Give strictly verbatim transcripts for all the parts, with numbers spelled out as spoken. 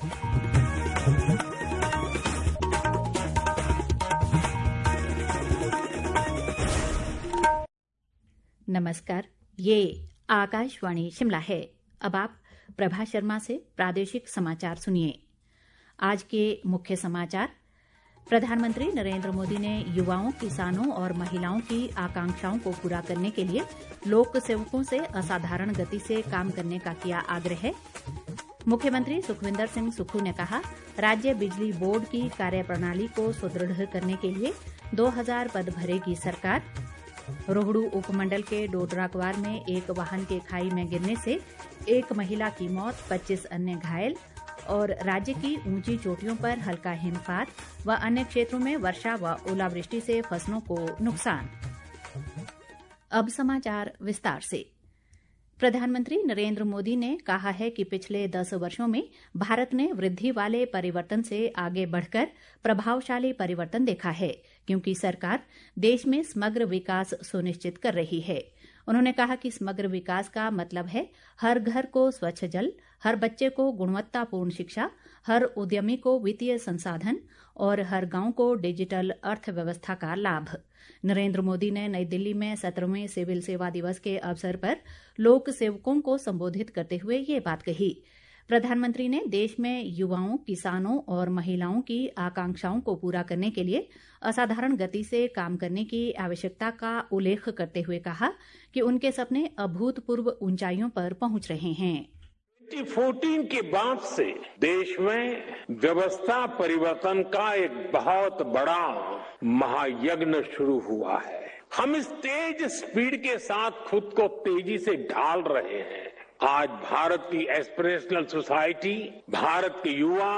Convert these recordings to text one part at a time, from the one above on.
नमस्कार, ये आकाशवाणी शिमला है। अब आप प्रभा शर्मा से प्रादेशिक समाचार सुनिए। आज के मुख्य समाचार। प्रधानमंत्री नरेंद्र मोदी ने युवाओं, किसानों और महिलाओं की आकांक्षाओं को पूरा करने के लिए लोक सेवकों से असाधारण गति से काम करने का किया आग्रह। मुख्यमंत्री सुखविंदर सिंह सुक्खू ने कहा, राज्य बिजली बोर्ड की कार्यप्रणाली को सुदृढ़ करने के लिए दो हज़ार पद भरेगी सरकार। रोहडू उपमंडल के डोडराक्वार में एक वाहन के खाई में गिरने से एक महिला की मौत, पच्चीस अन्य घायल। और राज्य की ऊंची चोटियों पर हल्का हिमपात व अन्य क्षेत्रों में वर्षा व ओलावृष्टि से फसलों को नुकसान। अब समाचार विस्तार से। प्रधानमंत्री नरेंद्र मोदी ने कहा है कि पिछले दस वर्षों में भारत ने वृद्धि वाले परिवर्तन से आगे बढ़कर प्रभावशाली परिवर्तन देखा है, क्योंकि सरकार देश में समग्र विकास सुनिश्चित कर रही है। उन्होंने कहा कि समग्र विकास का मतलब है हर घर को स्वच्छ जल, हर बच्चे को गुणवत्तापूर्ण शिक्षा, हर उद्यमी को वित्तीय संसाधन और हर गांव को डिजिटल अर्थव्यवस्था का लाभ। नरेंद्र मोदी ने नई दिल्ली में सत्रहवें सिविल सेवा दिवस के अवसर पर लोक सेवकों को संबोधित करते हुए ये बात कही। प्रधानमंत्री ने देश में युवाओं, किसानों और महिलाओं की आकांक्षाओं को पूरा करने के लिए असाधारण गति से काम करने की आवश्यकता का उल्लेख करते हुए कहा कि उनके सपने अभूतपूर्व ऊंचाइयों पर पहुंच रहे हैं। दो हज़ार चौदह के बाद से देश में व्यवस्था परिवर्तन का एक बहुत बड़ा महायज्ञ शुरू हुआ है। हम इस तेज स्पीड के साथ खुद को तेजी से ढाल रहे हैं। आज भारत की एस्पिरेशनल सोसाइटी, भारत के युवा,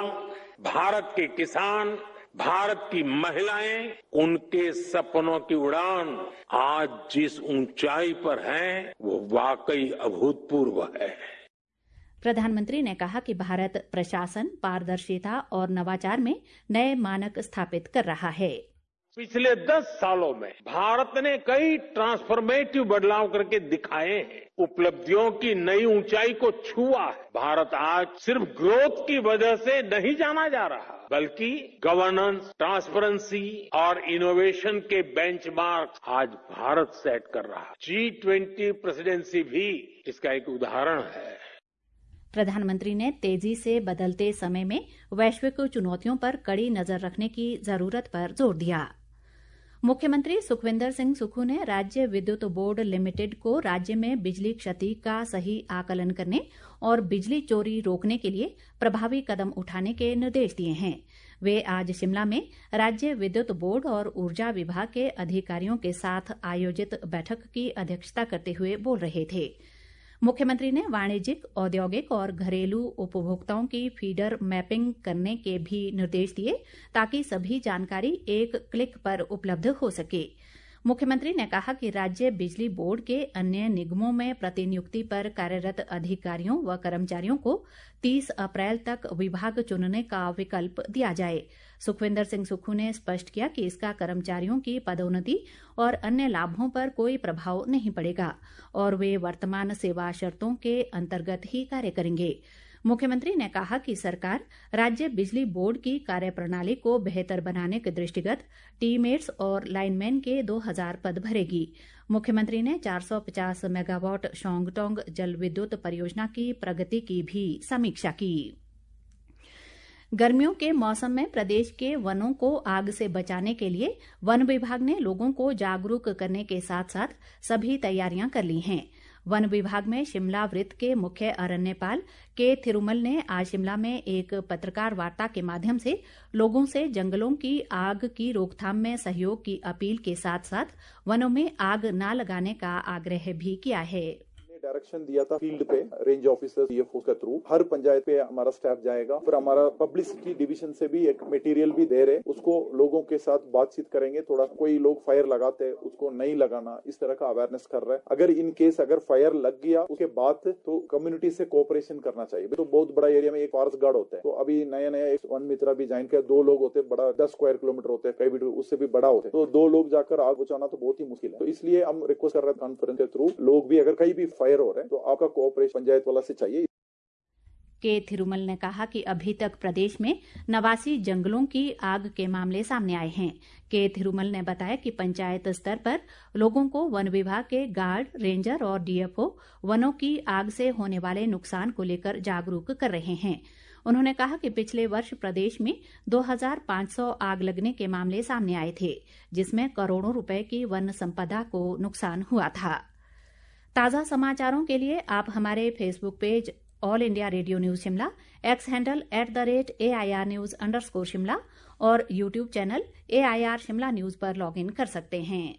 भारत के किसान, भारत की महिलाएं, उनके सपनों की उड़ान आज जिस ऊंचाई पर है वो वाकई अभूतपूर्व है। प्रधानमंत्री ने कहा कि भारत प्रशासन, पारदर्शिता और नवाचार में नए मानक स्थापित कर रहा है। पिछले दस सालों में भारत ने कई ट्रांसफॉर्मेटिव बदलाव करके दिखाए हैं, उपलब्धियों की नई ऊंचाई को छुआ है। भारत आज सिर्फ ग्रोथ की वजह से नहीं जाना जा रहा, बल्कि गवर्नेंस, ट्रांसपेरेंसी और इनोवेशन के बेंचमार्क आज भारत सेट कर रहा है। जी ट्वेंटी प्रेसिडेंसी भी इसका एक उदाहरण है। प्रधानमंत्री ने तेजी से बदलते समय में वैश्विक चुनौतियों पर कड़ी नजर रखने की जरूरत पर जोर दिया। मुख्यमंत्री सुखविंदर सिंह सुक्खू ने राज्य विद्युत बोर्ड लिमिटेड को राज्य में बिजली क्षति का सही आकलन करने और बिजली चोरी रोकने के लिए प्रभावी कदम उठाने के निर्देश दिए हैं। वे आज शिमला में राज्य विद्युत बोर्ड और ऊर्जा विभाग के अधिकारियों के साथ आयोजित बैठक की अध्यक्षता करते हुए बोल रहे थे। मुख्यमंत्री ने वाणिज्यिक, औद्योगिक और घरेलू उपभोक्ताओं की फीडर मैपिंग करने के भी निर्देश दिए, ताकि सभी जानकारी एक क्लिक पर उपलब्ध हो सके। मुख्यमंत्री ने कहा कि राज्य बिजली बोर्ड के अन्य निगमों में प्रतिनियुक्ति पर कार्यरत अधिकारियों व कर्मचारियों को तीस अप्रैल तक विभाग चुनने का विकल्प दिया जाए। सुखविंदर सिंह सुक्खू ने स्पष्ट किया कि इसका कर्मचारियों की पदोन्नति और अन्य लाभों पर कोई प्रभाव नहीं पड़ेगा और वे वर्तमान सेवा शर्तों के अंतर्गत ही कार्य करेंगे। मुख्यमंत्री ने कहा कि सरकार राज्य बिजली बोर्ड की कार्यप्रणाली को बेहतर बनाने के दृष्टिगत टीमेट्स और लाइनमैन के दो हज़ार पद भरेगी। मुख्यमंत्री ने चार सौ पचास मेगावाट शोंगटोंग जल विद्युत परियोजना की प्रगति की भी समीक्षा की। गर्मियों के मौसम में प्रदेश के वनों को आग से बचाने के लिए वन विभाग ने लोगों को जागरूक करने के साथ साथ सभी तैयारियां कर ली हैं। वन विभाग में शिमला वृत्त के मुख्य अरण्यपाल के थिरुमल ने आज शिमला में एक पत्रकार वार्ता के माध्यम से लोगों से जंगलों की आग की रोकथाम में सहयोग की अपील के साथ साथ वनों में आग न लगाने का आग्रह भी किया है। डायरेक्शन दिया था फील्ड पे रेंज ऑफिसर सीएफओ के थ्रू हर पंचायत पे हमारा स्टाफ जाएगा। फिर हमारा पब्लिसिटी डिवीजन से भी एक मटेरियल भी दे रहे, उसको लोगों के साथ बातचीत करेंगे। थोड़ा कोई लोग फायर लगाते हैं उसको नहीं लगाना, इस तरह का अवेयरनेस कर रहे हैं। अगर इन केस अगर फायर लग गया उसके बाद तो कम्युनिटी से कोऑपरेशन करना चाहिए। तो बहुत बड़ा एरिया में एक फॉरेस्ट गार्ड होता है, तो अभी नया नया एक वन मित्रा भी ज्वाइन किया। दो लोग होते हैं, बड़ा दस स्क्वायर किलोमीटर होते हैं, कई उससे भी बड़ा होते हैं, तो दो लोग जाकर आग बुझाना तो बहुत ही मुश्किल है। तो इसलिए हम रिक्वेस्ट कर रहे हैं कॉन्फ्रेंस के थ्रू लोग भी अगर कहीं भी फायर हो रहे हैं तो आपका कोऑपरेशन पंचायत वाला से चाहिए। के थिरुमल ने कहा कि अभी तक प्रदेश में नवासी जंगलों की आग के मामले सामने आए हैं। के थिरुमल ने बताया कि पंचायत स्तर पर लोगों को वन विभाग के गार्ड, रेंजर और डीएफओ वनों की आग से होने वाले नुकसान को लेकर जागरूक कर रहे हैं। उन्होंने कहा कि पिछले वर्ष प्रदेश में दो हज़ार पाँच सौ आग लगने के मामले सामने आए थे, जिसमें करोड़ों रुपए की वन संपदा को नुकसान हुआ था। ताज़ा समाचारों के लिए आप हमारे Facebook page all India radio news Shimla, X handle at the rate A I R news underscore Shimla और YouTube channel A I R Shimla news पर लॉग इन कर सकते हैं।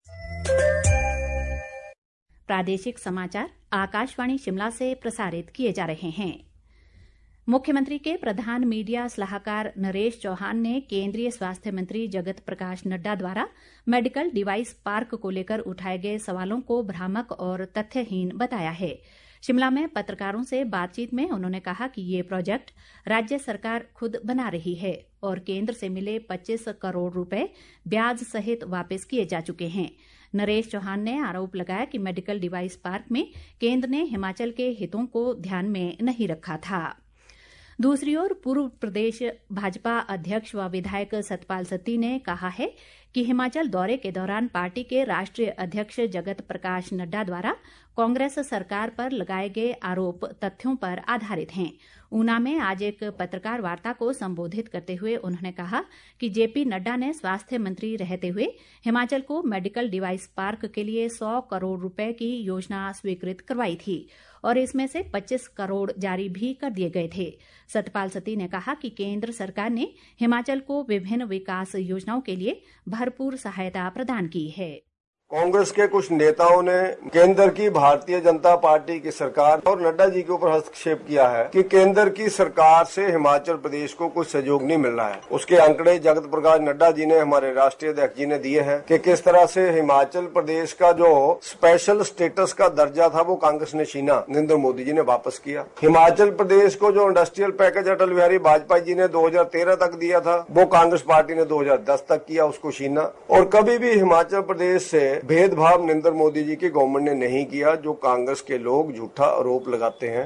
प्रादेशिक समाचार आकाशवाणी शिमला से प्रसारित किए जा रहे हैं। मुख्यमंत्री के प्रधान मीडिया सलाहकार नरेश चौहान ने केंद्रीय स्वास्थ्य मंत्री जगत प्रकाश नड्डा द्वारा मेडिकल डिवाइस पार्क को लेकर उठाए गए सवालों को भ्रामक और तथ्यहीन बताया है। शिमला में पत्रकारों से बातचीत में उन्होंने कहा कि ये प्रोजेक्ट राज्य सरकार खुद बना रही है और केंद्र से मिले पच्चीस करोड़ रुपए ब्याज सहित वापस किए जा चुके हैं। नरेश चौहान ने आरोप लगाया कि मेडिकल डिवाइस पार्क में केंद्र ने हिमाचल के हितों को ध्यान में नहीं रखा था। दूसरी ओर पूर्व प्रदेश भाजपा अध्यक्ष व विधायक सतपाल सत्ती ने कहा है कि हिमाचल दौरे के दौरान पार्टी के राष्ट्रीय अध्यक्ष जगत प्रकाश नड्डा द्वारा कांग्रेस सरकार पर लगाए गए आरोप तथ्यों पर आधारित हैं। ऊना में आज एक पत्रकार वार्ता को संबोधित करते हुए उन्होंने कहा कि जेपी नड्डा ने स्वास्थ्य मंत्री रहते हुए हिमाचल को मेडिकल डिवाइस पार्क के लिए सौ करोड़ रुपए की योजना स्वीकृत करवाई थी और इसमें से पच्चीस करोड़ जारी भी कर दिए गए थे। सतपाल सत्ती ने कहा कि केंद्र सरकार ने हिमाचल को विभिन्न विकास योजनाओं के लिए भरपूर सहायता प्रदान की है। कांग्रेस के कुछ नेताओं ने केंद्र की भारतीय जनता पार्टी की सरकार और नड्डा जी के ऊपर हस्तक्षेप किया है कि केंद्र की सरकार से हिमाचल प्रदेश को कुछ सहयोग नहीं मिल रहा है। उसके आंकड़े जगत प्रकाश नड्डा जी ने, हमारे राष्ट्रीय अध्यक्ष जी ने दिए हैं कि किस तरह से हिमाचल प्रदेश का जो स्पेशल स्टेटस का दर्जा था वो कांग्रेस ने छीना, नरेंद्र मोदी जी ने वापस किया। हिमाचल प्रदेश को जो इंडस्ट्रियल पैकेज अटल बिहारी वाजपेयी जी ने दो हजार तेरह तक दिया था वो कांग्रेस पार्टी ने दो हजार दस तक किया, उसको छीना। और कभी भी हिमाचल प्रदेश से भेदभाव नरेंद्र मोदी जी की गवर्नमेंट ने नहीं किया, जो कांग्रेस के लोग झूठा आरोप लगाते हैं।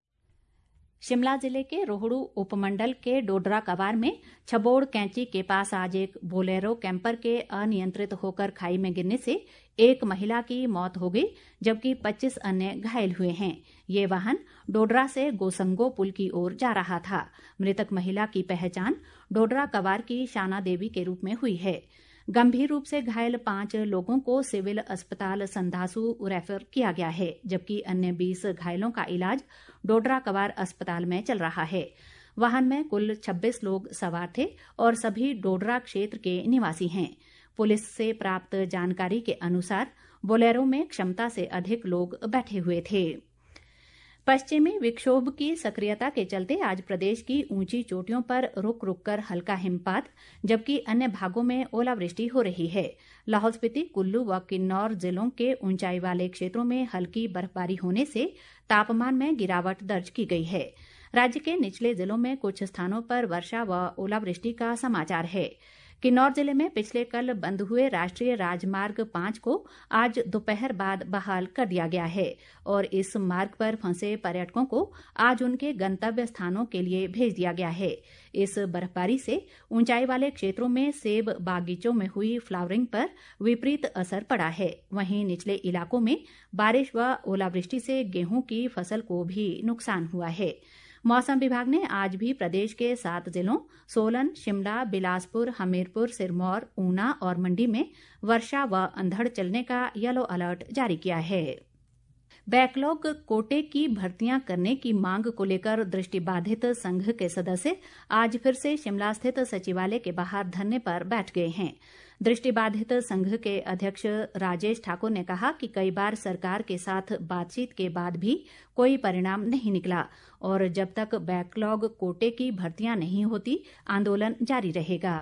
शिमला जिले के रोहडू उपमंडल के डोडरा कवार में छबोड़ कैंची के पास आज एक बोलेरो कैंपर के अनियंत्रित होकर खाई में गिरने से एक महिला की मौत हो गई, जबकि पच्चीस अन्य घायल हुए हैं। ये वाहन डोडरा से गोसंगो पुल की ओर जा रहा था। मृतक महिला की पहचान डोडरा कवार की शाना देवी के रूप में हुई है। गंभीर रूप से घायल पांच लोगों को सिविल अस्पताल संधासू रेफर किया गया है, जबकि अन्य बीस घायलों का इलाज डोडरा कवार अस्पताल में चल रहा है। वाहन में कुल छब्बीस लोग सवार थे और सभी डोडरा क्षेत्र के निवासी हैं। पुलिस से प्राप्त जानकारी के अनुसार बोलेरो में क्षमता से अधिक लोग बैठे हुए थे। पश्चिमी विक्षोभ की सक्रियता के चलते आज प्रदेश की ऊंची चोटियों पर रुक रुक कर हल्का हिमपात, जबकि अन्य भागों में ओलावृष्टि हो रही है। लाहौल स्पीति, कुल्लू व किन्नौर जिलों के ऊंचाई वाले क्षेत्रों में हल्की बर्फबारी होने से तापमान में गिरावट दर्ज की गई है। राज्य के निचले जिलों में कुछ स्थानों पर वर्षा व ओलावृष्टि का समाचार है। किन्नौर जिले में पिछले कल बंद हुए राष्ट्रीय राजमार्ग पांच को आज दोपहर बाद बहाल कर दिया गया है और इस मार्ग पर फंसे पर्यटकों को आज उनके गंतव्य स्थानों के लिए भेज दिया गया है। इस बर्फबारी से ऊंचाई वाले क्षेत्रों में सेब बागीचों में हुई फ्लावरिंग पर विपरीत असर पड़ा है। वहीं निचले इलाकों में बारिश व ओलावृष्टि से गेहूं की फसल को भी नुकसान हुआ है। मौसम विभाग ने आज भी प्रदेश के सात जिलों सोलन, शिमला, बिलासपुर, हमीरपुर, सिरमौर, ऊना और मंडी में वर्षा व अंधड़ चलने का येलो अलर्ट जारी किया है। बैकलॉग कोटे की भर्तियां करने की मांग को लेकर दृष्टिबाधित संघ के सदस्य आज फिर से शिमला स्थित सचिवालय के बाहर धरने पर बैठ गए हैं। दृष्टिबाधित संघ के अध्यक्ष राजेश ठाकुर ने कहा कि कई बार सरकार के साथ बातचीत के बाद भी कोई परिणाम नहीं निकला और जब तक बैकलॉग कोटे की भर्तियां नहीं होती आंदोलन जारी रहेगा।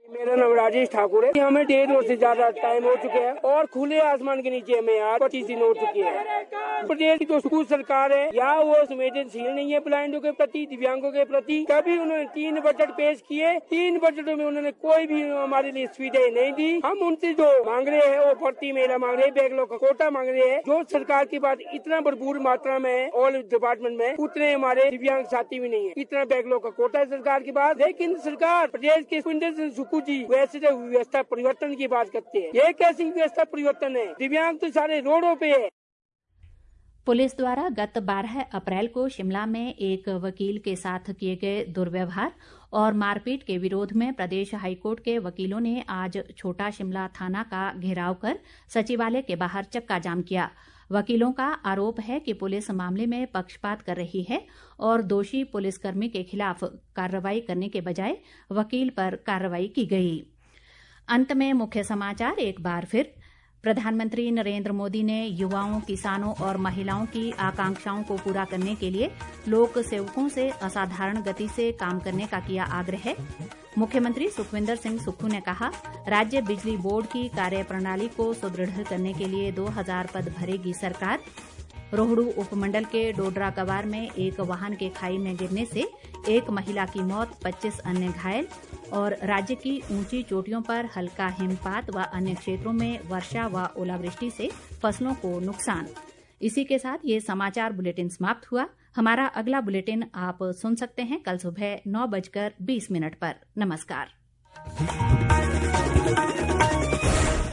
मेरा नाम राजेश ठाकुर है। हमें डेढ़ वर्ष से ज्यादा टाइम हो चुके हैं और खुले आसमान के नीचे हमें आज पच्चीस दिन हो चुके हैं। प्रदेश की जो स्कूल सरकार है या वो संवेदनशील नहीं है ब्लाइंडों के प्रति, दिव्यांगों के प्रति। कभी उन्होंने तीन बजट पेश किए, तीन बजटों में उन्होंने कोई भी हमारे लिए सुविधाएं नहीं दी। हम उनसे जो मांग रहे हैं वो भर्ती मेला मांग रहे हैं, बैकलॉग का कोटा मांग रहे हैं। जो सरकार की बात इतना भरपूर मात्रा में है ऑल डिपार्टमेंट में, उतने हमारे दिव्यांग साथी भी नहीं है। इतना बैकलॉग का कोटा है सरकार की बात। लेकिन सरकार प्रदेश के सुखू जी वैसे जो व्यवस्था परिवर्तन की बात करते हैं, ये कैसी व्यवस्था परिवर्तन है? दिव्यांग तो सारे रोडों पे है। पुलिस द्वारा गत बारह अप्रैल को शिमला में एक वकील के साथ किए गए दुर्व्यवहार और मारपीट के विरोध में प्रदेश हाईकोर्ट के वकीलों ने आज छोटा शिमला थाना का घेराव कर सचिवालय के बाहर चक्का जाम किया। वकीलों का आरोप है कि पुलिस मामले में पक्षपात कर रही है और दोषी पुलिसकर्मी के खिलाफ कार्रवाई करने के बजाय वकील पर कार्रवाई की गई। अंत में मुख्य समाचार एक बार फिर। प्रधानमंत्री नरेंद्र मोदी ने युवाओं, किसानों और महिलाओं की आकांक्षाओं को पूरा करने के लिए लोक सेवकों से असाधारण गति से काम करने का किया आग्रह। मुख्यमंत्री सुखविंदर सिंह सुक्खू ने कहा, राज्य बिजली बोर्ड की कार्यप्रणाली को सुदृढ़ करने के लिए दो हज़ार पद भरेगी सरकार। रोहडू उपमंडल के डोडरा कवार में एक वाहन के खाई में गिरने से एक महिला की मौत, पच्चीस अन्य घायल। और राज्य की ऊंची चोटियों पर हल्का हिमपात व अन्य क्षेत्रों में वर्षा व ओलावृष्टि से फसलों को नुकसान। इसी के साथ ये समाचार बुलेटिन समाप्त हुआ। हमारा अगला बुलेटिन आप सुन सकते हैं कल सुबह नौ बजकर बीस मिनट पर। नमस्कार।